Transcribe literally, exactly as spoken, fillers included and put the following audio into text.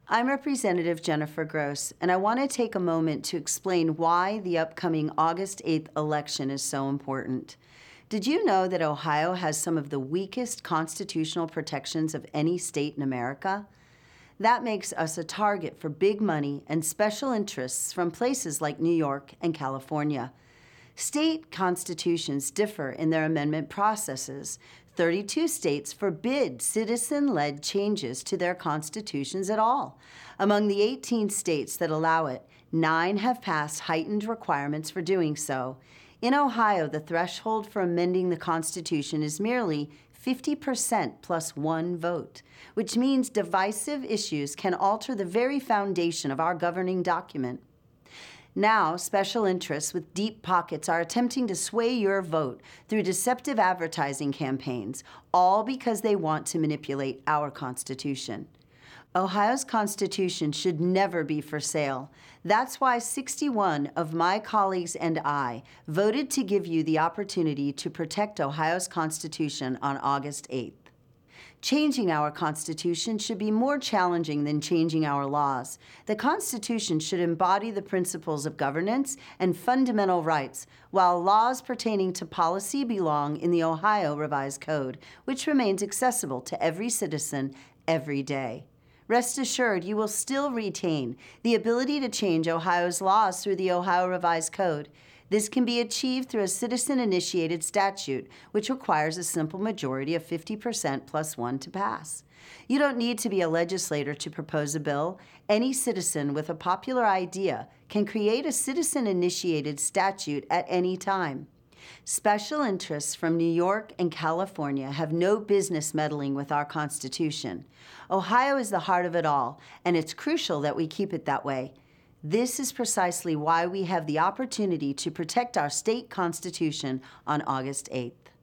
I'm Representative Jennifer Gross, and I want to take a moment to explain why the upcoming August eighth election is so important. Did you know that Ohio has some of the weakest constitutional protections of any state in America? That makes us a target for big money and special interests from places like New York and California. State constitutions differ in their amendment processes. thirty-two states forbid citizen-led changes to their constitutions at all. Among the eighteen states that allow it, nine have passed heightened requirements for doing so. In Ohio, the threshold for amending the Constitution is merely fifty percent plus one vote, which means divisive issues can alter the very foundation of our governing document. Now, special interests with deep pockets are attempting to sway your vote through deceptive advertising campaigns, all because they want to manipulate our Constitution. Ohio's Constitution should never be for sale. That's why sixty-one of my colleagues and I voted to give you the opportunity to protect Ohio's Constitution on August eighth. Changing our Constitution should be more challenging than changing our laws. The Constitution should embody the principles of governance and fundamental rights, while laws pertaining to policy belong in the Ohio Revised Code, which remains accessible to every citizen every day. Rest assured, you will still retain the ability to change Ohio's laws through the Ohio Revised Code. This can be achieved through a citizen-initiated statute, which requires a simple majority of fifty percent plus one to pass. You don't need to be a legislator to propose a bill. Any citizen with a popular idea can create a citizen-initiated statute at any time. Special interests from New York and California have no business meddling with our Constitution. Ohio is the heart of it all, and it's crucial that we keep it that way. This is precisely why we have the opportunity to protect our state constitution on August eighth.